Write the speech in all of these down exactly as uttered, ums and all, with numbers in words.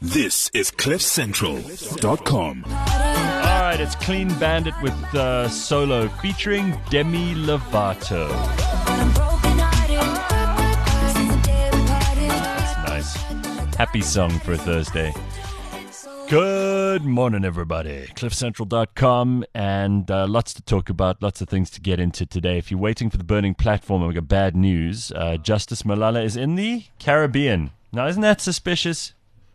This is cliff central dot com. All right, it's Clean Bandit with uh, Solo featuring Demi Lovato. That's nice. Happy song for a Thursday. Good morning, everybody. cliff central dot com, and uh, lots to talk about, lots of things to get into today. If you're waiting for the burning platform, I've got bad news. Uh, Justice Malala is in the Caribbean. Now, isn't that suspicious?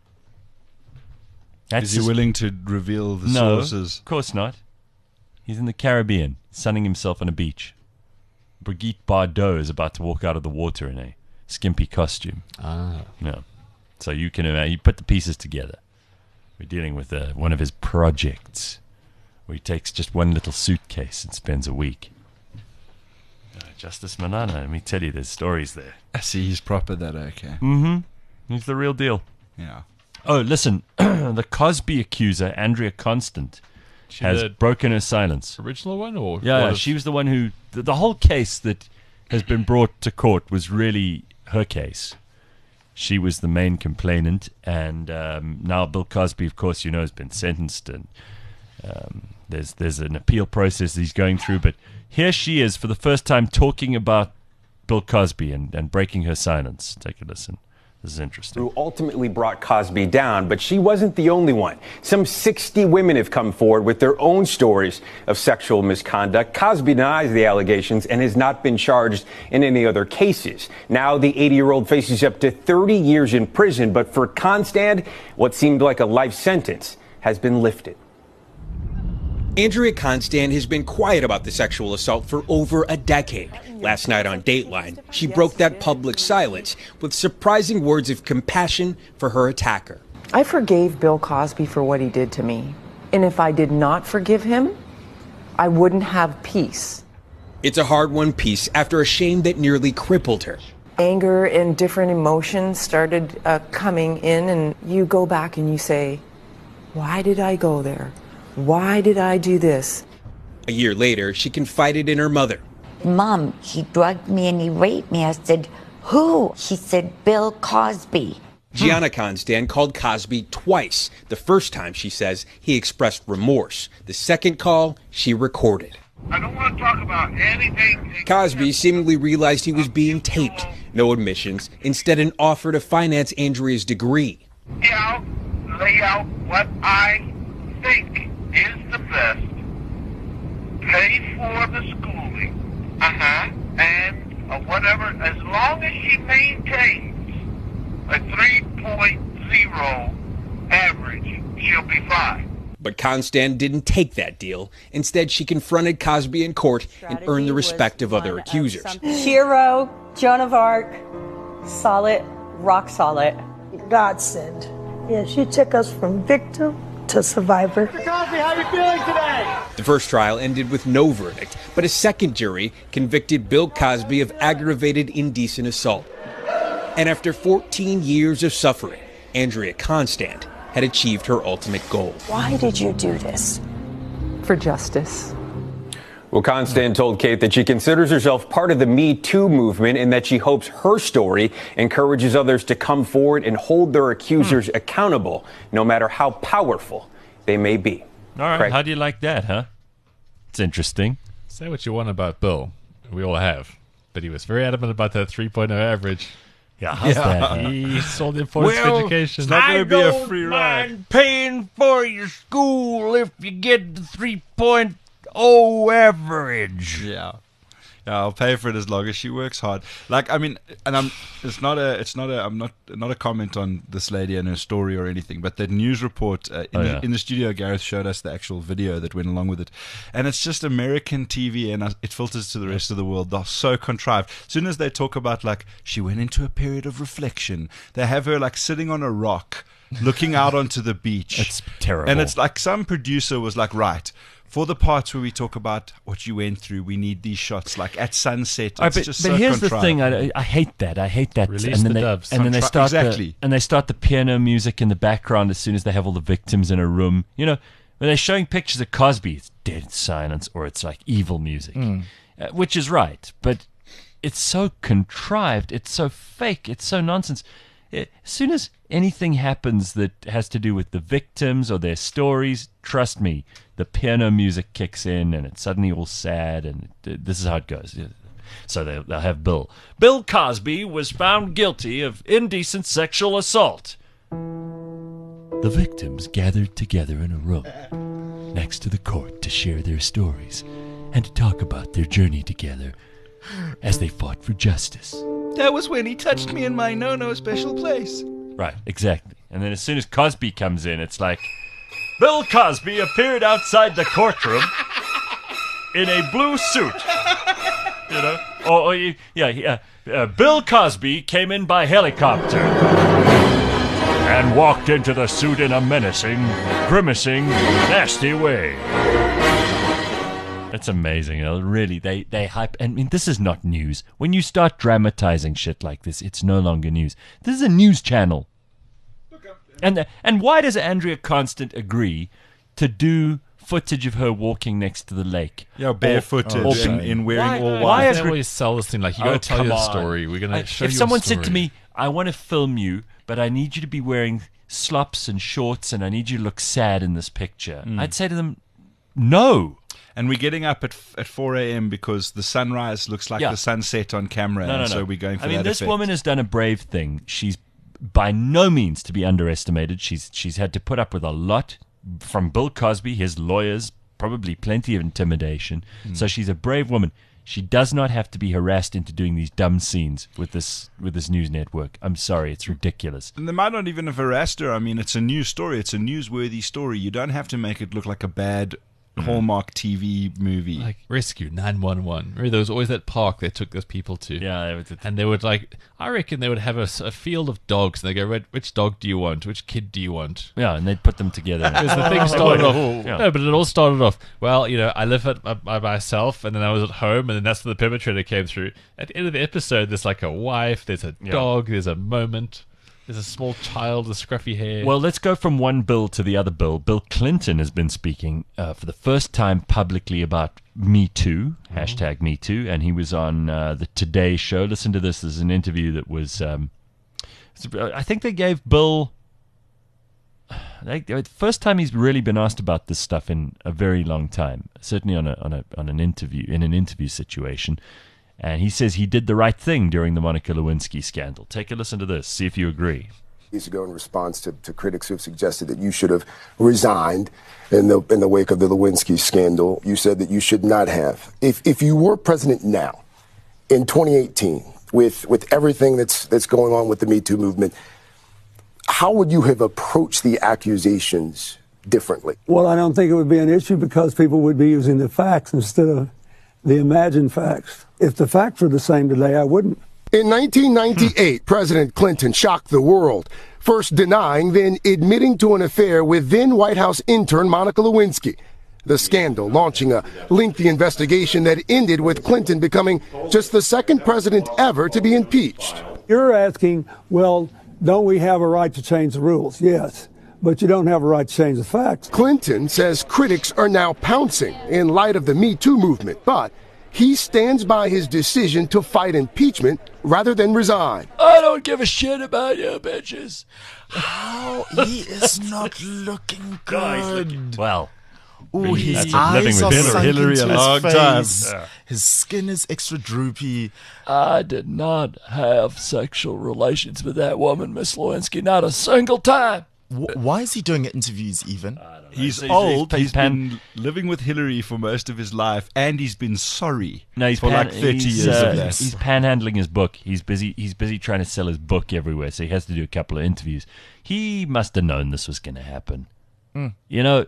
That's is he sus- willing to reveal the no, sources? Of course not. He's in the Caribbean, sunning himself on a beach. Brigitte Bardot is about to walk out of the water in a skimpy costume. Ah. No. So you can imagine, you put the pieces together. We're dealing with uh, one of his projects where he takes just one little suitcase and spends a week. Uh, Justice Malala, let me tell you, there's stories there. I see he's proper that, okay. Mm-hmm. He's the real deal. Yeah. Oh, listen, the Cosby accuser, Andrea Constant, She has the broken her silence. original one, or Yeah, what yeah, if- she was the one who... The, the whole case that has been brought to court was really her case. She was the main complainant, and um, now Bill Cosby, of course, you know, has been sentenced, and um, there's there's an appeal process he's going through. But here she is for the first time talking about Bill Cosby and, and breaking her silence. Take a listen. This is interesting. Who ultimately brought Cosby down, but she wasn't the only one. Some sixty women have come forward with their own stories of sexual misconduct. Cosby denies the allegations and has not been charged in any other cases. Now the eighty-year-old faces up to thirty years in prison, but for Constant, what seemed like a life sentence has been lifted. Andrea Constant has been quiet about the sexual assault for over a decade. Last night on Dateline, she broke that public silence with surprising words of compassion for her attacker. I forgave Bill Cosby for what he did to me. And if I did not forgive him, I wouldn't have peace. It's a hard-won peace after a shame that nearly crippled her. Anger and different emotions started uh, coming in, and you go back and you say, why did I go there? Why did I do this? A year later, she confided in her mother. Mom, he drugged me and he raped me. I said, who? She said, Bill Cosby. Gianna Constant called Cosby twice. The first time, she says, he expressed remorse. The second call, she recorded. I don't want to talk about anything. Cosby seemingly realized he was being taped. No admissions. Instead, an offer to finance Andrea's degree. Lay out, lay out what I think is the best. Pay for the schooling. Uh-huh. And uh, whatever, as long as she maintains a three point oh average, she'll be fine. But Constant didn't take that deal. Instead, she confronted Cosby in court and earned the respect of other accusers. Hero, Joan of Arc, solid, rock solid. Godsend. Yeah, she took us from victim to survivor. Mister Cosby, how are you feeling today? The first trial ended with no verdict, but a second jury convicted Bill Cosby of aggravated indecent assault. And after fourteen years of suffering, Andrea Constant had achieved her ultimate goal. Why did you do this? For justice. Well, Constant told Kate that she considers herself part of the Me Too movement and that she hopes her story encourages others to come forward and hold their accusers hmm. accountable, no matter how powerful they may be. All right, Craig? How do you like that, huh? It's interesting. Say what you want about Bill. We all have. But he was very adamant about that three point oh average. Yeah, how's yeah. that? He sold the importance well, of education. It's not going to be a free ride. Paying for your school if you get the three point oh average. Yeah. Yeah, I'll pay for it as long as she works hard. Like, I mean, and I'm. It's not a. It's not a. I'm not. Not a comment on this lady and her story or anything. But that news report uh, in, Oh, the, yeah. in the studio, Gareth showed us the actual video that went along with it, and it's just American T V, and uh, it filters to the rest of the world. They're so contrived. As soon as they talk about like she went into a period of reflection, they have her like sitting on a rock, looking out onto the beach. It's terrible. And it's like some producer was like, right. For the parts where we talk about what you went through, we need these shots like at sunset. It's Right, but just but so here's contrived. the thing: I, I hate that. I hate that. Release and then the they, doves. And then they Contri- start exactly. the, and they start the piano music in the background as soon as they have all the victims in a room. You know, when they're showing pictures of Cosby, it's dead silence or it's like evil music, Mm. uh, which is right. But it's so contrived. It's so fake. It's so nonsense. as soon as anything happens that has to do with the victims or their stories, trust me, the piano music kicks in and it's suddenly all sad, and it, this is how it goes. So they'll, they'll have Bill. Bill Cosby was found guilty of indecent sexual assault. The victims gathered together in a room next to the court to share their stories and to talk about their journey together as they fought for justice. That was when he touched me in my no-no special place. Right, exactly. And then as soon as Cosby comes in, it's like, Bill Cosby appeared outside the courtroom in a blue suit. You know? Or, or yeah, yeah. Uh, Bill Cosby came in by helicopter and walked into the suit in a menacing, grimacing, nasty way. That's amazing. You know, really, they, they hype. I mean, this is not news. When you start dramatizing shit like this, it's no longer news. This is a news channel. And and why does Andrea Constant agree to do footage of her walking next to the lake? Yeah, barefooted or, in, in wearing why, all white. Why is that where you sell this thing? Like, you Oh, got to tell come your on. story. We're going I- to show if you someone a story. said to me, I want to film you, but I need you to be wearing slops and shorts and I need you to look sad in this picture, Mm. I'd say to them, no. And we're getting up at at four a.m. because the sunrise looks like Yeah. the sunset on camera, No, no, and no. so we're going for I mean, that this effect. woman has done a brave thing. She's by no means to be underestimated. She's she's had to put up with a lot from Bill Cosby, his lawyers, probably plenty of intimidation. Mm. So she's a brave woman. She does not have to be harassed into doing these dumb scenes with this with this news network. I'm sorry, it's ridiculous. And they might not even have harassed her. I mean, it's a news story. It's a newsworthy story. You don't have to make it look like a bad Hallmark T V movie. Like Rescue nine one one. Remember, there was always that park they took those people to. Yeah, and they would like. I reckon they would have a, s- a field of dogs, and they go, "Which- "Which dog do you want? Which kid do you want?" Yeah, and they'd put them together. Because the thing started off. Yeah. No, but it all started off. Well, you know, I live at, by, by myself, and then I was at home, and then that's when the perpetrator came through. At the end of the episode, there's like a wife, there's a Yeah. dog, there's a moment. There's a small child with scruffy hair. Well, let's go from one Bill to the other Bill. Bill Clinton has been speaking uh, for the first time publicly about Me Too, Mm-hmm. hashtag Me Too, and he was on uh, the Today Show. Listen to this. There's an interview that was, um, I think they gave Bill, they, the first time he's really been asked about this stuff in a very long time, certainly on a on a on an interview, in an interview situation. And he says he did the right thing during the Monica Lewinsky scandal. Take a listen to this. See if you agree. Years ago, in response to, to critics who have suggested that you should have resigned in the in the wake of the Lewinsky scandal, you said that you should not have. If if you were president now, in twenty eighteen, with with everything that's that's going on with the Me Too movement, how would you have approached the accusations differently? Well, I don't think it would be an issue because people would be using the facts instead of the imagined facts. If the facts were the same today, I wouldn't. In nineteen ninety-eight, President Clinton shocked the world, first denying, then admitting to an affair with then White House intern Monica Lewinsky. The scandal launching a lengthy investigation that ended with Clinton becoming just the second president ever to be impeached. You're asking, well, don't we have a right to change the rules? Yes, but you don't have a right to change the facts. Clinton says critics are now pouncing in light of the Me Too movement, but he stands by his decision to fight impeachment rather than resign. I don't give a shit about you, bitches. How he is not looking good. Well, Ooh, his that's what living eyes with are Hillary- sunk Hillary into a his long face. time. Yeah. His skin is extra droopy. I did not have sexual relations with that woman, Miss Lewinsky, not a single time. W- why is he doing interviews even? He's He's- old. he's He's pan- been living with Hillary for most of his life, and he's been sorry No, he's for pan- like thirty he's, years uh, of that. He's panhandling his book. He's busy. He's busy trying to sell his book everywhere, so he has to do a couple of interviews. He must have known this was going to happen. Mm. You know,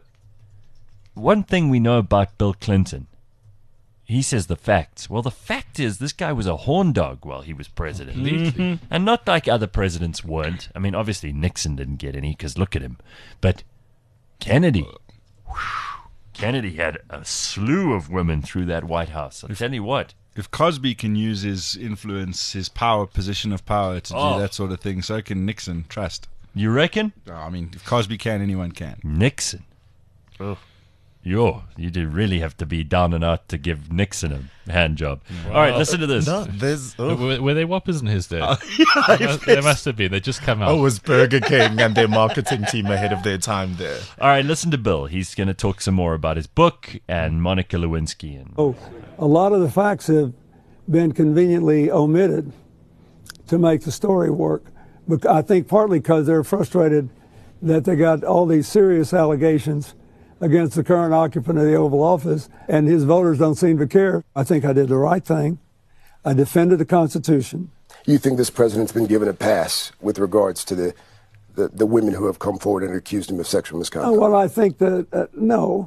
one thing we know about Bill Clinton, he says the facts. Well, the fact is this guy was a horn dog while he was president. Completely. And not like other presidents weren't. I mean, obviously Nixon didn't get any because look at him. But Kennedy, whew, Kennedy had a slew of women through that White House. I'll tell you what. If Cosby can use his influence, his power, position of power to Oh. do that sort of thing, so can Nixon. Trust. You reckon? I mean, if Cosby can, anyone can. Nixon. Oh. Yo, you do really have to be down and out to give Nixon a hand job. All right, listen to this. No, there's. Oh, Were, were they Whoppers in his day? yeah, They must, they must have been. They just come out. oh, it was Burger King and their marketing team ahead of their time there. All right, listen to Bill. He's going to talk some more about his book and Monica Lewinsky. And Oh, a lot of the facts have been conveniently omitted to make the story work. But I think partly because they're frustrated that they got all these serious allegations against the current occupant of the Oval Office, and his voters don't seem to care. I think I did the right thing. I defended the Constitution. You think this president's been given a pass with regards to the, the, the women who have come forward and accused him of sexual misconduct? Oh, well, I think that, uh, no,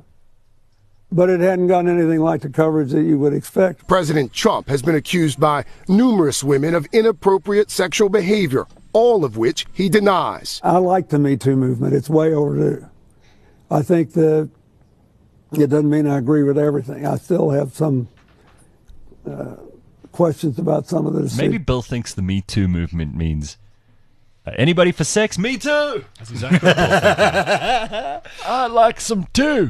but it hadn't gotten anything like the coverage that you would expect. President Trump has been accused by numerous women of inappropriate sexual behavior, all of which he denies. I like the Me Too movement. It's way overdue. I think that it doesn't mean I agree with everything. I still have some uh, questions about some of the decisions. maybe Bill thinks the Me Too movement means uh, anybody for sex? Me too. That's exactly what Bill thinks. I like some too.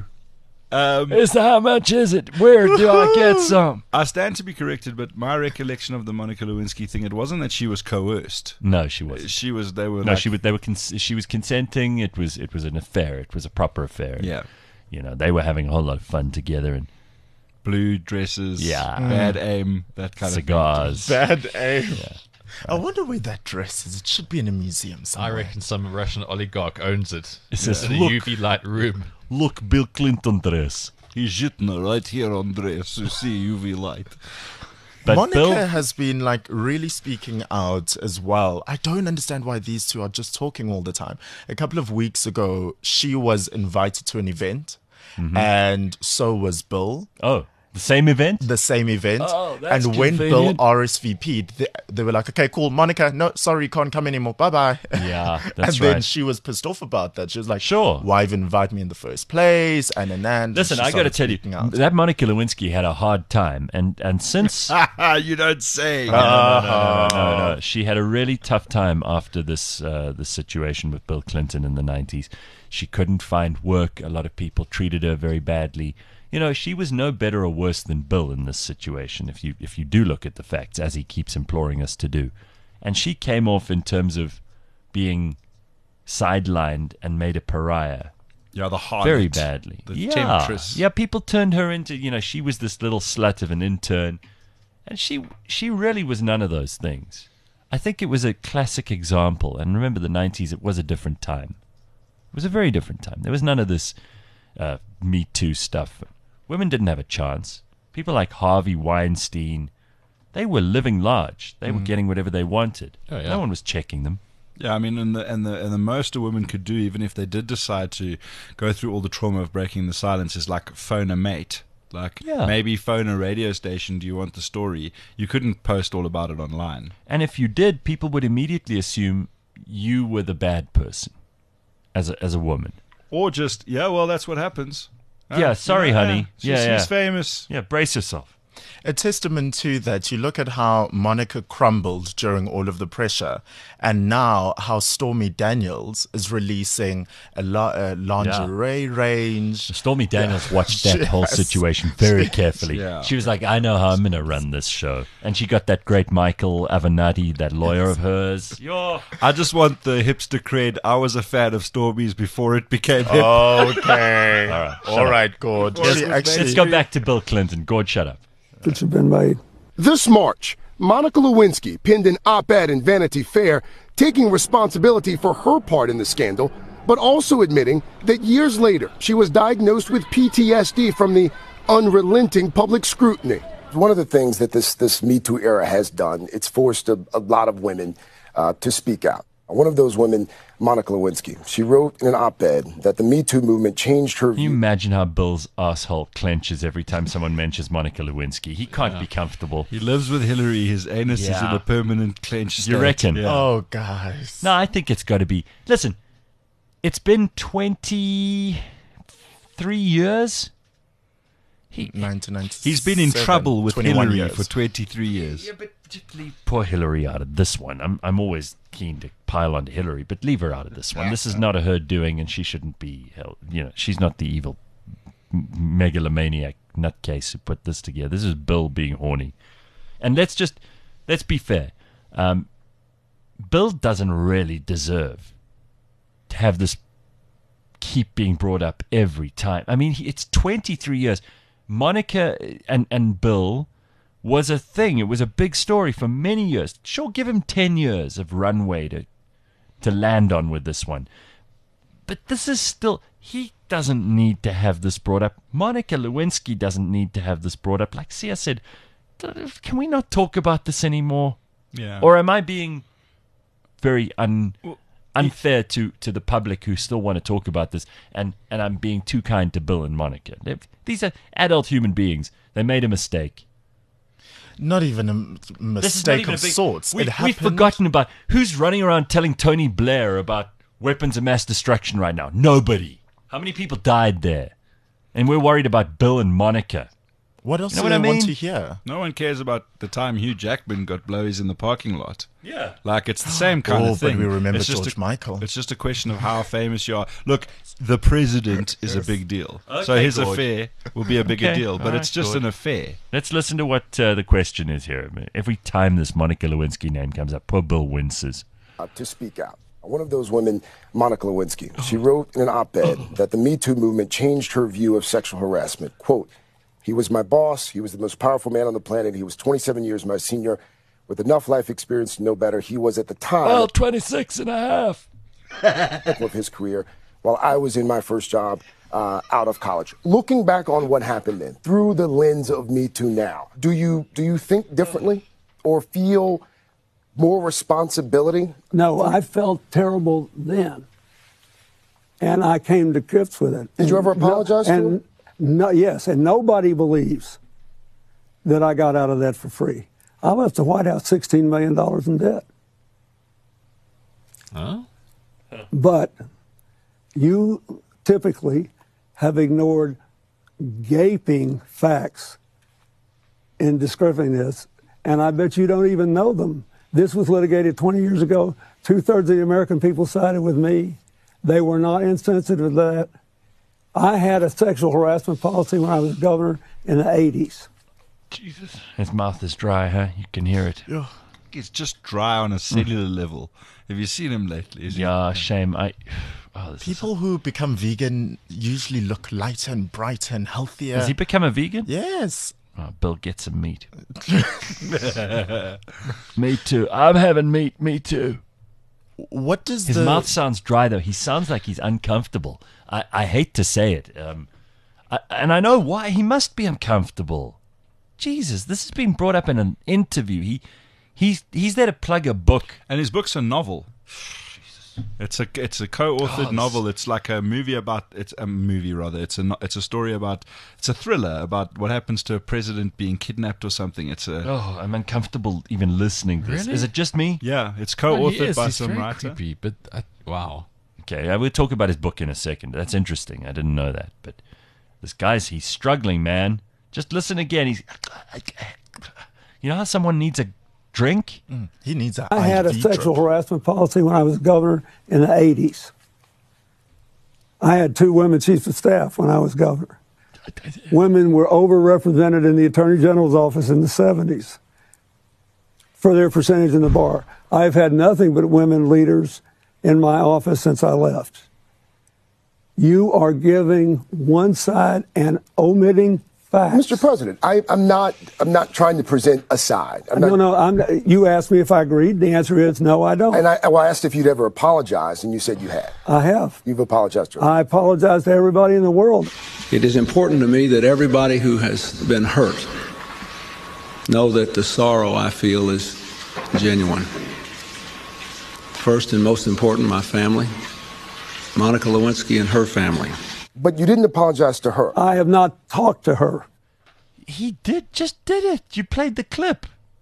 Um, Is how much is it? Where do I get some? I stand to be corrected, but my recollection of the Monica Lewinsky thing, it wasn't that she was coerced. No, she wasn't. She was. They were. No, like, she was. They were. Cons- she was consenting. It was. It was an affair. It was a proper affair. Yeah. You know, they were having a whole lot of fun together and blue dresses. Yeah. Bad aim. That kind cigars. Bad aim. I wonder where that dress is. It should be in a museum I somewhere. reckon some Russian oligarch owns it. It says, in a "Look." U V light room. Look, Bill Clinton dress. He's shitting right here on dress. You see U V light. But Monica Bill, has been like really speaking out as well. I don't understand why these two are just talking all the time. A couple of weeks ago, she was invited to an event, and so was Bill. oh, the same event. The same event. Oh, that's and when Bill convenient. R S V P'd, they, they were like, okay, cool, Monica, no, sorry, you can't come anymore. Bye bye. Yeah, and that's then right. she was pissed off about that. She was like, Sure. why even invite me in the first place? And then, and Listen, she I got to started tell you, speaking out. that Monica Lewinsky had a hard time, and and since You don't say. no, no, no, no, no, she had a really tough time after this uh, this situation with Bill Clinton in the nineties. She couldn't find work. A lot of people treated her very badly. You know, she was no better or worse than Bill in this situation, if you if you do look at the facts, as he keeps imploring us to do. And she came off in terms of being sidelined and made a pariah Yeah, the harlot. very badly. The yeah. temptress. Yeah, people turned her into, you know, she was this little slut of an intern. And she she really was none of those things. I think it was a classic example. And remember, the nineties, it was a different time. It was a very different time. There was none of this uh, Me Too stuff. Women didn't have a chance. People like Harvey Weinstein, they were living large. They were getting whatever they wanted. Oh, yeah. No one was checking them. Yeah, I mean, and the and the and the most a woman could do, even if they did decide to go through all the trauma of breaking the silence, is like phone a mate. Like Yeah. maybe phone a radio station. Do you want the story? You couldn't post all about it online. And if you did, people would immediately assume you were the bad person as a, as a woman. Or just, yeah, well, that's what happens. Yeah, sorry, honey. She's, Yeah, yeah. she's famous. Yeah, brace yourself. A testament to that, you look at how Monica crumbled during all of the pressure, and now how Stormy Daniels is releasing a, lo- a lingerie range. Stormy Daniels watched that She whole has. situation very She- carefully. Yeah. She was like, I know how I'm going to run this show. And she got that great Michael Avenatti, that lawyer of hers. Yo. I just want the hipster cred. I was a fan of Stormy's before it became hip. Okay. All right, shut All up. right, Gord. Yes, She let's actually- Let's go back to Bill Clinton. Gord, shut up. That have been made. This March, Monica Lewinsky penned an op-ed in Vanity Fair taking responsibility for her part in the scandal, but also admitting that years later she was diagnosed with P T S D from the unrelenting public scrutiny. One of the things that this, this Me Too era has done, it's forced a, a lot of women uh, to speak out. One of those women, Monica Lewinsky, she wrote in an op-ed that the Me Too movement changed her Can you view. imagine how Bill's asshole clenches every time someone mentions Monica Lewinsky? He can't be comfortable. He lives with Hillary. His anus is Yeah. in a permanent clenched state. You reckon? Yeah. Oh, guys. No, I think it's got to be. Listen, it's been twenty-three years. He, nineteen ninety-seven. He's been in trouble with twenty-one Hillary years. for twenty-three years. yeah, but just leave poor Hillary out of this one. I'm I'm always keen to pile onto Hillary, but leave her out of this one. This is not a her doing, and she shouldn't be held. You know, she's not the evil m- megalomaniac nutcase who put this together. This is Bill being horny. And let's just, let's be fair. Um, Bill doesn't really deserve to have this keep being brought up every time. I mean, he, it's twenty-three years. Monica and, and Bill was a thing. It was a big story for many years. Sure, give him ten years of runway to to land on with this one. But this is still, he doesn't need to have this brought up. Monica Lewinsky doesn't need to have this brought up. Like Sia said, can we not talk about this anymore? Yeah. Or am I being very un, unfair to, to the public who still want to talk about this, and, and I'm being too kind to Bill and Monica? They've, these are adult human beings. They made a mistake. Not even a m- mistake of big, sorts. We, it we've happened. forgotten about who's running around telling Tony Blair about weapons of mass destruction right now. Nobody. How many people died there? And we're worried about Bill and Monica. What else you know do what they I mean? want to hear? No one cares about the time Hugh Jackman got blowies in the parking lot. Yeah. Like, it's the same kind Oh, of thing. but we remember It's just George a, Michael. It's just a question of how famous you are. Look, the president is a big deal. Okay, so his Gord. affair will be a bigger Okay, deal. But all it's right, just Gord. an affair. Let's listen to what uh, the question is here. Every time this Monica Lewinsky name comes up, poor Bill winces. Uh, to speak out. One of those women, Monica Lewinsky, she wrote in an op-ed that the Me Too movement changed her view of sexual harassment. Quote, "He was my boss. He was the most powerful man on the planet. He was twenty-seven years my senior with enough life experience to know better. He was at the time Well, twenty-six and a half. of his career while I was in my first job uh, out of college." Looking back on what happened then, through the lens of Me Too now, do you do you think differently or feel more responsibility? No, I felt terrible then. And I came to grips with it. Did you ever apologize to and him? No, yes, and nobody believes that I got out of that for free. I left the White House sixteen million dollars in debt. Huh? But you typically have ignored gaping facts in describing this, and I bet you don't even know them. This was litigated twenty years ago. Two-thirds of the American people sided with me. They were not insensitive to that. I had a sexual harassment policy when I was governor in the eighties. Jesus. His mouth is dry, huh? You can hear it. Yeah. It's just dry on a cellular level. Have you seen him lately? Is he- Yeah, shame. I. Oh, this People who become vegan usually look lighter and brighter and healthier. Has he become a vegan? Yes. Oh, Bill, get some meat. Me too. I'm having meat. Me too. What does His the mouth sounds dry, though. He sounds like he's uncomfortable. I, I hate to say it. Um, I, and I know why. He must be uncomfortable. Jesus, this has been brought up in an interview. He, he's, he's there to plug a book. And his book's a novel. It's a it's a co-authored God. novel. It's like a movie about it's a movie rather. It's a no- it's a story about it's a thriller about what happens to a president being kidnapped or something. It's a Oh, I'm uncomfortable even listening to this. Really? Is it just me? yeah. It's Well, co-authored he is. by He's some very writer. creepy, but I, wow. Okay, I will talk about his book in a second. That's interesting. I didn't know that. But this guy's, he's struggling, man. Just listen again. He's, you know how someone needs a drink? Mm, he needs a I had a I V sexual drip. harassment policy when I was governor in the eighties. I had two women chiefs of staff when I was governor. Women were overrepresented in the Attorney General's office in the seventies for their percentage in the bar. I've had nothing but women leaders in my office since I left. You are giving one side and omitting facts. Mister President, I, I'm not. I'm not trying to present a side. I'm no, not, no. I'm, you asked me if I agreed. The answer is no, I don't. And I, well, I asked if you'd ever apologized, and you said you had. I have. You've apologized to her. I apologize to everybody in the world. It is important to me that everybody who has been hurt know that the sorrow I feel is genuine. First and most important, my family, Monica Lewinsky and her family. But you didn't apologize to her. I have not talked to her. He did, just did it. You played the clip.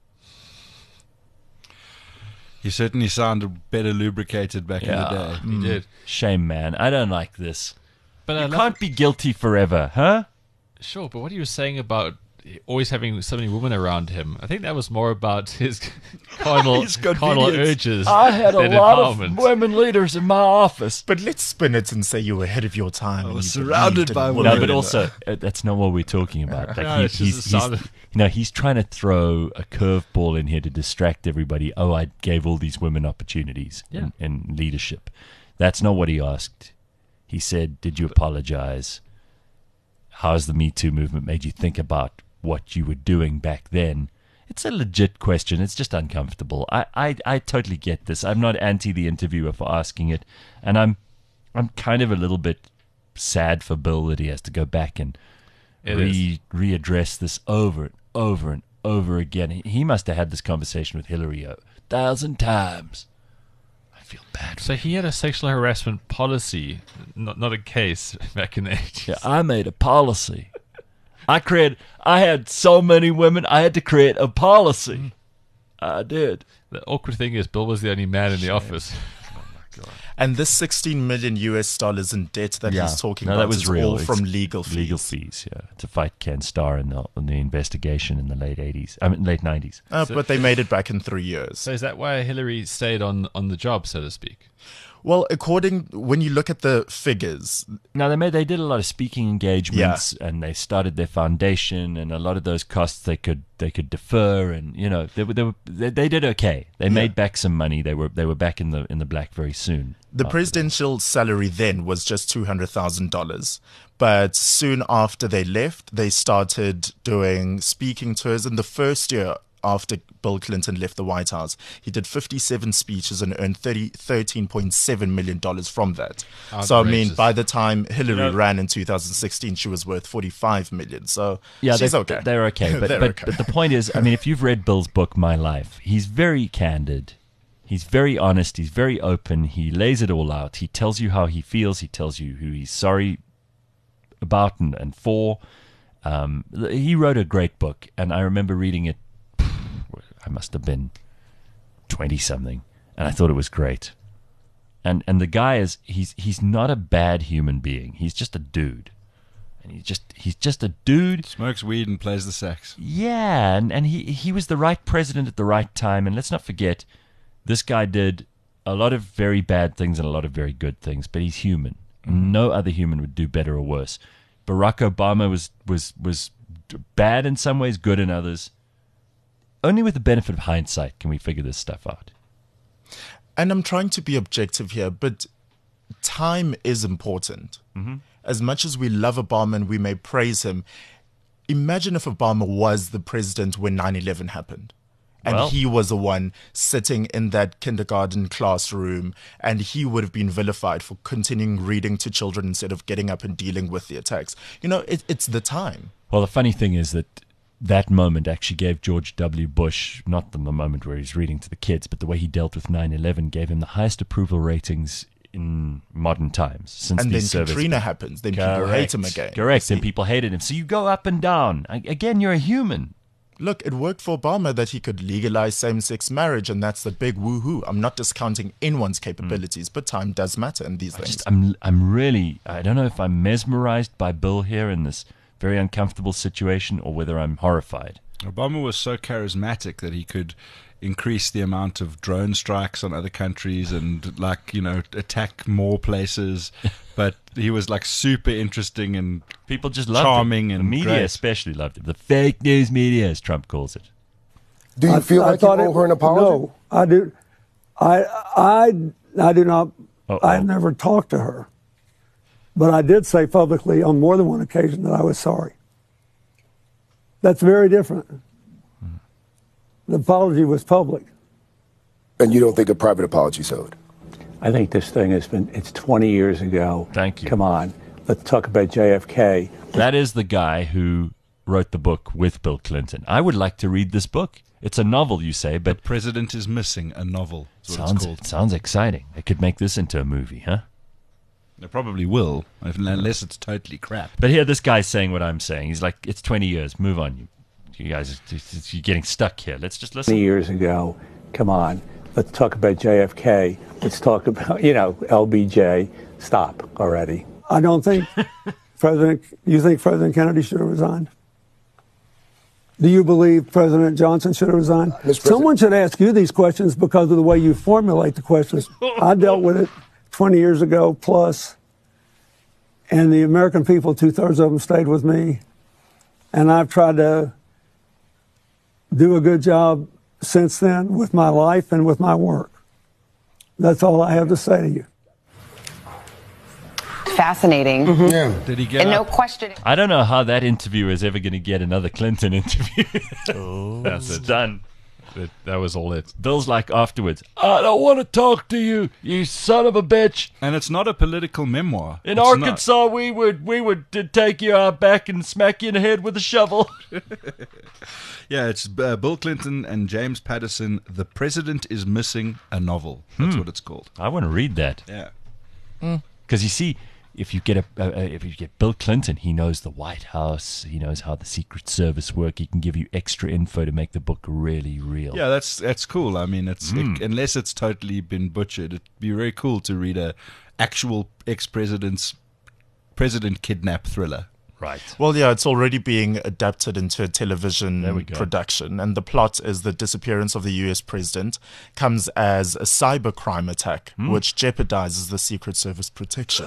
He certainly sounded better lubricated back in the day. he did. Shame, man. I don't like this. But you I love- can't be guilty forever, huh? Sure, but what are you saying about always having so many women around him. I think that was more about his carnal, His carnal convenience. urges. I had a than lot of empowerment. women leaders in my office. But let's spin it and say you were ahead of your time. and was you surrounded believed in by women. No, but also uh, that's not what we're talking about. Like No, he, it's just he's, the he's, sound of- you know, he's trying to throw a curveball in here to distract everybody. Oh, I gave all these women opportunities Yeah. in, in leadership. That's not what he asked. He said, "Did you apologize? How's the Me Too movement made you think about what you were doing back then?" It's a legit question. It's just uncomfortable. I, I, I totally get this. I'm not anti the interviewer for asking it, and I'm I'm kind of a little bit sad for Bill that he has to go back and It re readdress this over and over and over again. He, he must have had this conversation with Hillary a thousand times. I feel bad. So he had a sexual harassment policy, not not a case back in the eighties. Yeah, I made a policy. I created. I had so many women. I had to create a policy. I did. The awkward thing is, Bill was the only man in the office. And this sixteen million U S dollars in debt that he's talking no, about that was is real. all It's from legal fees. Legal fees, yeah, to fight Ken Starr in the in the investigation in the late eighties. I mean, late nineties. Uh, So- but they made it back in three years. So is that why Hillary stayed on, on the job, so to speak? Well, according when you look at the figures, Now they made they did a lot of speaking engagements, and they started their foundation, and a lot of those costs they could they could defer, and you know they were they were, they, they did okay. They Yeah. made back some money. They were they were back in the in the black very soon. the presidential salary then was just two hundred thousand dollars. But soon after they left, they started doing speaking tours. In the first year after Bill Clinton left the White House, he did fifty-seven speeches and earned thirteen point seven million dollars from that. So, I mean, Outrageous. by the time Hillary You know- ran in two thousand sixteen, she was worth forty-five million dollars. So, Yeah, she's they, okay. they're okay. But They're but, okay. but the point is, I mean, if you've read Bill's book, My Life, he's very candid. He's very honest. He's very open. He lays it all out. He tells you how he feels. He tells you who he's sorry about and, and for. Um, he wrote a great book, and I remember reading it. I must have been twenty something, and I thought it was great. And and the guy is he's he's not a bad human being. He's just a dude, and he's just he's just a dude. Smokes weed and plays the sax. Yeah, and, and he, he was the right president at the right time. And let's not forget, this guy did a lot of very bad things and a lot of very good things, but he's human. No other human would do better or worse. Barack Obama was, was, was bad in some ways, good in others. Only with the benefit of hindsight can we figure this stuff out. And I'm trying to be objective here, but time is important. Mm-hmm. As much as we love Obama and we may praise him, imagine if Obama was the president when nine eleven happened. And Well- he was the one sitting in that kindergarten classroom, and he would have been vilified for continuing reading to children instead of getting up and dealing with the attacks. You know, it, it's the time. Well, the funny thing is that that moment actually gave George W. Bush, not the moment where he's reading to the kids, but the way he dealt with nine eleven gave him the highest approval ratings in modern times since And then these service. Katrina happens, then people hate him again. Correct, and people hated him. So you go up and down. A- Again, you're a human. Look, it worked for Obama that he could legalize same-sex marriage, and that's the big woohoo. I'm not discounting anyone's capabilities, but time does matter in these I things. just, I'm, I'm really, I don't know if I'm mesmerized by Bill here in this very uncomfortable situation, or whether I'm horrified. Obama was so charismatic that he could increase the amount of drone strikes on other countries and, like, you know, attack more places. But he was like super interesting and People just loved charming him. and The media great. especially loved him. The fake news media, as Trump calls it. Do you I- feel I like you thought owe it- her an apology? No, I do. I I I do not. Uh-oh. I've never talked to her, but I did say publicly on more than one occasion that I was sorry. That's very different. The apology was public. And you don't think a private apology is owed? I think this thing has been, it's twenty years ago. Thank you. Come on. Let's talk about J F K. That is the guy who wrote the book with Bill Clinton. I would like to read this book. It's a novel, you say, but The President is Missing, a novel. Is what sounds, it's called. it sounds exciting. They could make this into a movie, huh? They probably will, if- unless it's totally crap. But here, this guy's saying what I'm saying. He's like, it's twenty years. Move on. You, you guys, you're getting stuck here. Let's just listen. twenty years ago. Come on. Let's talk about J F K. Let's talk about, you know, L B J. Stop already. I don't think President. You think President Kennedy should have resigned? Do you believe President Johnson should have resigned? Someone should ask you these questions because of the way you formulate the questions. I dealt with it twenty years ago plus, and the American people, two-thirds of them stayed with me, and I've tried to do a good job since then with my life and with my work. That's all I have to say to you. Fascinating. Mm-hmm. Yeah. Did he get And up? no question. I don't know how that interviewer is ever going to get another Clinton interview. Oh, That's it. Done. That, that was all it. Bill's like afterwards, I don't want to talk to you, you son of a bitch. And it's not a political memoir. In It's Arkansas, we would we would uh, take you out back and smack you in the head with a shovel. Yeah, it's uh, Bill Clinton and James Patterson. The President is Missing, a novel. That's Hmm. what it's called. I want to read that. Yeah. Because you see, if you get a uh, uh, if you get Bill Clinton, he knows the White House. He knows how the Secret Service work. He can give you extra info to make the book really real. Yeah, that's that's cool. I mean, it's Mm. it, unless it's totally been butchered, it'd be very cool to read a actual ex-president's president kidnap thriller. Right. Well, yeah, it's already being adapted into a television There we go. production. And the plot is the disappearance of the U S president comes as a cybercrime attack, Hmm. which jeopardizes the Secret Service protection.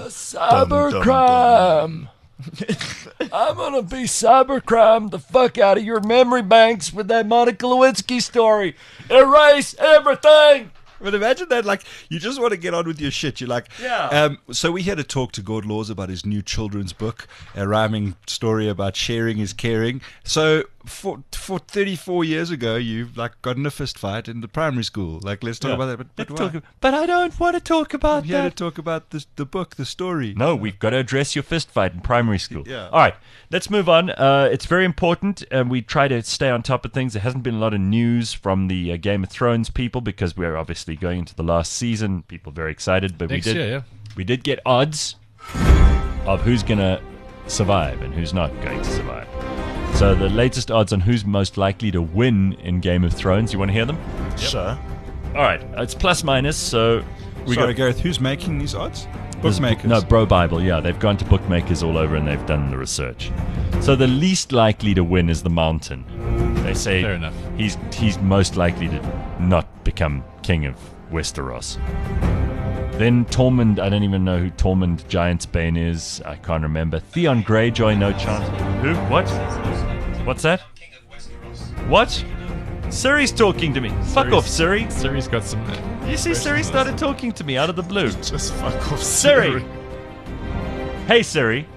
Cybercrime. I'm gonna be cybercrime the fuck out of your memory banks with that Monica Lewinsky story. Erase everything. But imagine that, like, you just want to get on with your shit. You're like, Yeah. Um, so we had a talk to Gord Laws about his new children's book, a rhyming story about sharing is caring. So for for thirty-four years ago, you like got in a fist fight in the primary school. Like, let's talk Yeah. about that. But, but, Let's why? talk- but I don't want to talk about I'm here that. to talk about this, the book, the story. No, we've got to address your fist fight in primary school. Yeah. All right, let's move on. Uh, it's very important, and we try to stay on top of things. There hasn't been a lot of news from the uh, Game of Thrones people because we're obviously going into the last season. People very excited, but Next we did year, yeah. we did get odds of who's going to survive and who's not going to survive. So the latest odds on who's most likely to win in Game of Thrones. You want to hear them? Sure. All right, it's plus minus. So we Sorry, got Gareth, who's making these odds? There's- Bookmakers. No, Bro Bible, yeah. They've gone to bookmakers all over and they've done the research. So the least likely to win is the Mountain. They say Fair enough. he's he's most likely to not become king of Westeros. Then Tormund, I don't even know who Tormund Giantsbane is. I can't remember. Theon Greyjoy, no chance. Who? What? What's that? What? Siri's talking to me. Fuck off, Siri. Siri's got some. You see, Siri started talking to me out of the blue. Just fuck off, Siri. Hey, Siri.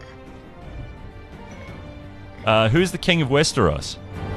Uh, who's the king of Westeros?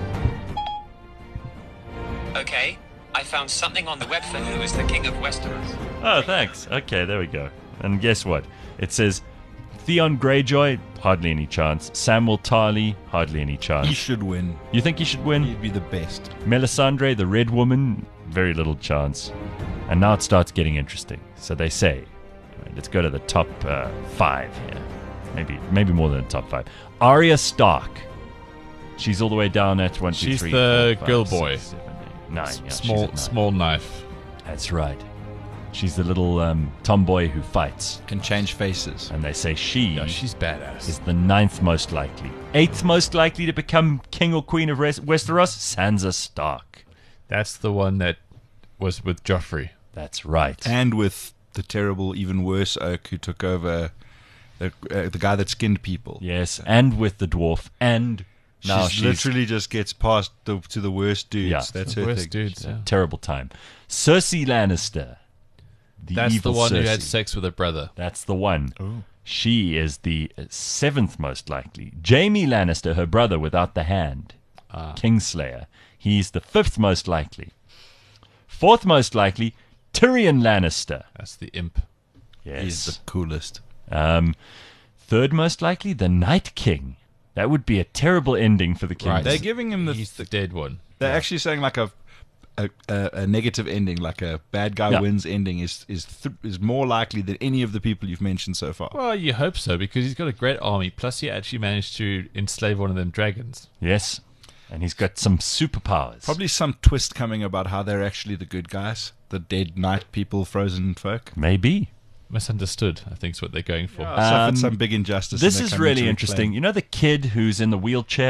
Okay, I found something on the web for who is the king of Westeros. Oh, thanks. Okay, there we go. And guess what? It says Theon Greyjoy, hardly any chance. Samuel Tarly, hardly any chance. He should win. You think he should win? He'd be the best. Melisandre, the Red Woman, very little chance. And now it starts getting interesting. So they say, all right, let's go to the top uh, five here. Maybe, maybe more than the top five. Arya Stark. She's all the way down at one, two, She's three, the four, five, girl six, boy. seven, eight, nine. S- Yeah, she's small, at nine. small knife. That's right. She's the little um, tomboy who fights. Can change faces. And they say she Yeah, she's badass. is the ninth most likely. Eighth most likely to become king or queen of Res- Westeros, Sansa Stark. That's the one that was with Joffrey. That's right. And with the terrible, even worse oak who took over, the, uh, the guy that skinned people. Yes, and with the dwarf, and now She's she's literally just gets past the, to the worst dudes. Yeah. That's The her worst thing. dudes, yeah. terrible time. Cersei Lannister. The That's the evil one who Cersei. had sex with her brother. That's the one. She is the seventh most likely. Jaime Lannister, her brother without the hand, Ah. Kingslayer. He's the fifth most likely. Fourth most likely, Tyrion Lannister. That's the imp. Yes. He's the coolest. Um, third most likely, the Night King. That would be a terrible ending for the king. Right. They're giving him the. He's the dead one. They're actually saying like a, a a a negative ending, like a bad guy Yeah. wins ending, is is th- is more likely than any of the people you've mentioned so far. Well, you hope so, because he's got a great army. Plus, he actually managed to enslave one of them dragons. Yes. And he's got some superpowers. Probably some twist coming about how they're actually the good guys, the dead night people, frozen folk. Maybe. Misunderstood, I think is what they're going for. Yeah. Suffered Um, some big injustice This and they're is coming really to interesting. reclaim. You know the kid who's in the wheelchair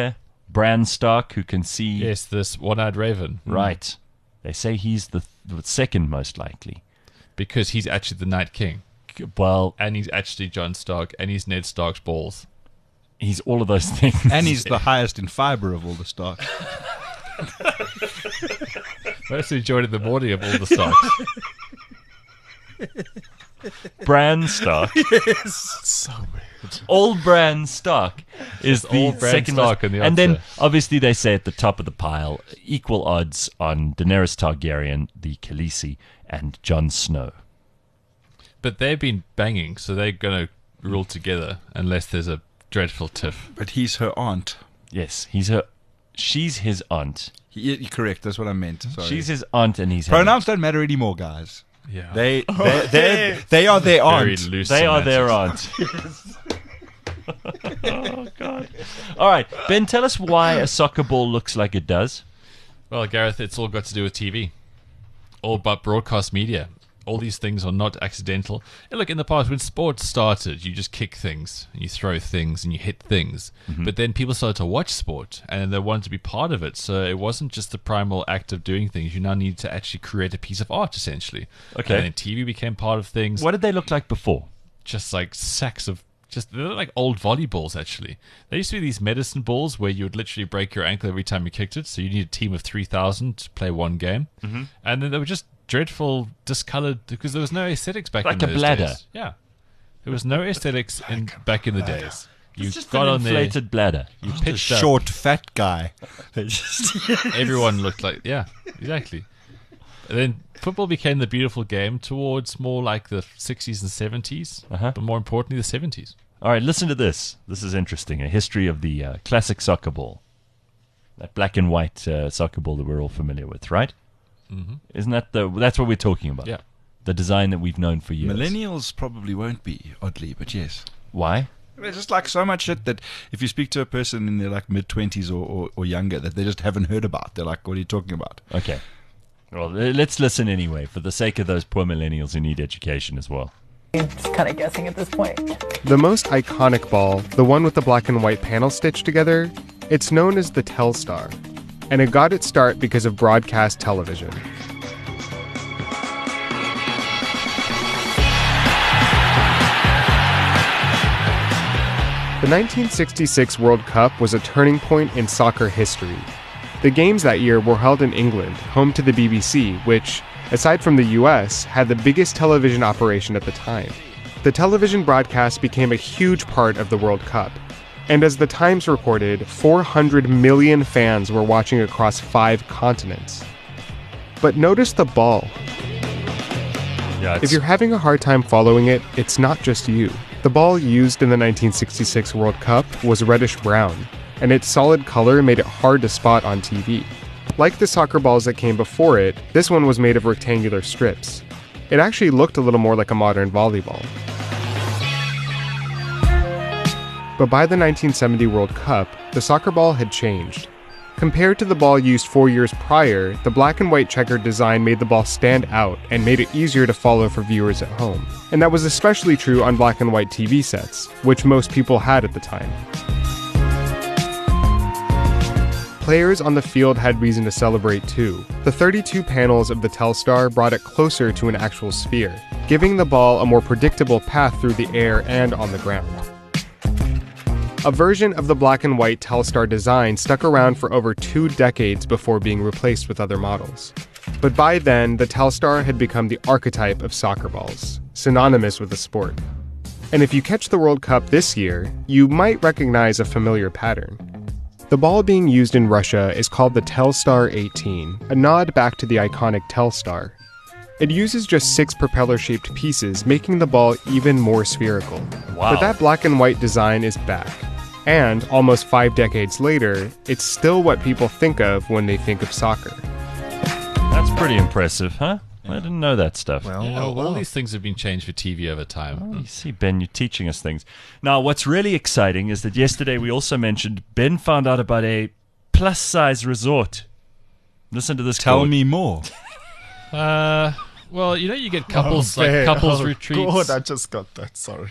Bran Stark, who can see. Yes, this one-eyed raven. Right. They say he's the, th- the second most likely. Because he's actually the Night King. Well, and he's actually Jon Stark, and he's Ned Stark's balls. He's all of those things. And he's the highest in fiber of all the Starks. Most enjoyed in the morning of all the Starks. Bran Stark. Yes. So weird. All Bran Stark is the All Bran second Stark most, in the and then answer. obviously they say at the top of the pile, equal odds on Daenerys Targaryen, the Khaleesi, and Jon Snow. But they've been banging, so they're going to rule together unless there's a dreadful tiff. But he's her aunt. Yes, he's her. She's his aunt. He, you're correct. That's what I meant. Sorry. She's his aunt, and he's pronouns don't matter anymore, guys. Yeah, they they they they are their aunt. Very loose They are their semantics. aunt. Oh God! All right, Ben, tell us why a soccer ball looks like it does. Well, Gareth, it's all got to do with T V. All but broadcast media. All these things are not accidental. And look, in the past, when sports started, you just kick things, and you throw things, and you hit things. Mm-hmm. But then people started to watch sport, and they wanted to be part of it. So it wasn't just the primal act of doing things. You now need to actually create a piece of art, essentially. Okay. And then T V became part of things. What did they look like before? Just like sacks of... Just, they look like old volleyballs, actually. There used to be these medicine balls where you would literally break your ankle every time you kicked it. So you need a team of three thousand to play one game. Mhm. And then they were just dreadful, discolored, because there was no aesthetics back Like in a those bladder. days. Yeah. There was no aesthetics in, back in the days. You It's just got an on there, inflated bladder. you Just a pitched up. short, fat guy. They just Everyone looked like, yeah, exactly. And then football became the beautiful game towards more like the sixties and seventies, Uh-huh. but more importantly, the seventies. All right, listen to this. This is interesting. A history of the uh, classic soccer ball. That black and white uh, soccer ball that we're all familiar with, right? Mhm. Isn't that the... That's what we're talking about. Yeah. The design that we've known for years. millennials probably won't be, oddly, but yes. Why? There's just like so much shit that if you speak to a person in their like mid twenties or, or, or younger that they just haven't heard about. They're like, what are you talking about? Okay. Well, uh, let's listen anyway, for the sake of those poor millennials who need education as well. Just kind of guessing at this point. The most iconic ball, the one with the black and white panel stitched together, it's known as the Telstar, and it got its start because of broadcast television. The nineteen sixty-six World Cup was a turning point in soccer history. The games that year were held in England, home to the B B C, which, aside from the U S, had the biggest television operation at the time. The television broadcast became a huge part of the World Cup, and as the Times reported, four hundred million fans were watching across five continents. But notice the ball. Yeah, If you're having a hard time following it, it's not just you. The ball used in the nineteen sixty-six World Cup was reddish-brown, and its solid color made it hard to spot on T V. Like the soccer balls that came before it, this one was made of rectangular strips. It actually looked a little more like a modern volleyball. But by the nineteen seventy World Cup, the soccer ball had changed. Compared to the ball used four years prior, the black and white checkered design made the ball stand out and made it easier to follow for viewers at home. And that was especially true on black and white T V sets, which most people had at the time. Players on the field had reason to celebrate too. The thirty-two panels of the Telstar brought it closer to an actual sphere, giving the ball a more predictable path through the air and on the ground. A version of the black and white Telstar design stuck around for over two decades before being replaced with other models. But by then, the Telstar had become the archetype of soccer balls, synonymous with the sport. And if you catch the World Cup this year, you might recognize a familiar pattern. The ball being used in Russia is called the Telstar eighteen, a nod back to the iconic Telstar. It uses just six propeller-shaped pieces, making the ball even more spherical. Wow. But that black and white design is back. And, almost five decades later, it's still what people think of when they think of soccer. That's pretty impressive, huh? I didn't know that stuff. Well, yeah, all these things have been changed for T V over time. Oh, you see, Ben, you're teaching us things. Now, what's really exciting is that yesterday we also mentioned Ben found out about a plus-size resort. Listen to this. Tell quote. me more. Uh, well, you know, you get couples Oh, like man. couples Oh, retreats. God, I just got that. Sorry.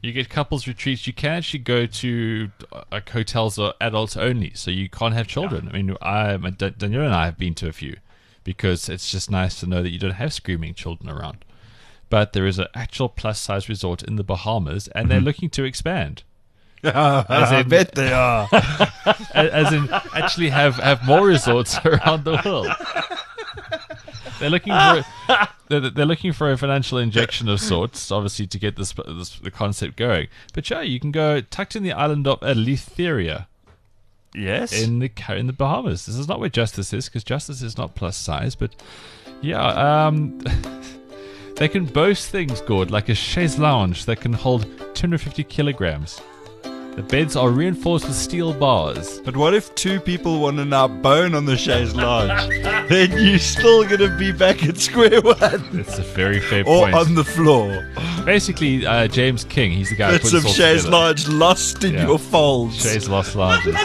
You get couples retreats. You can actually go to uh, like hotels or adults only, so you can't have children. I mean, I, my- Da- Daniela and I have been to a few because it's just nice to know that you don't have screaming children around. But there is an actual plus-size resort in the Bahamas, and they're looking to expand. I bet they are. As in, actually have, have more resorts around the world. They're looking for they're, they're looking for a financial injection of sorts, obviously, to get this, this the concept going. But yeah, you can go tucked in the island of Eleutheria. Yes, in the in the Bahamas. This is not where Justice is, because Justice is not plus size. But yeah, um, they can boast things, Gord, like a chaise lounge that can hold two hundred fifty kilograms. The beds are reinforced with steel bars. But what if two people want to now bone on the chaise lounge? Then you're still going to be back at square one. That's a very fair or point. Or on the floor. Basically, uh, James King, he's the guy who Bits put of this all chaise together. lounge lost in Yeah. your folds. Chaise lost lounges.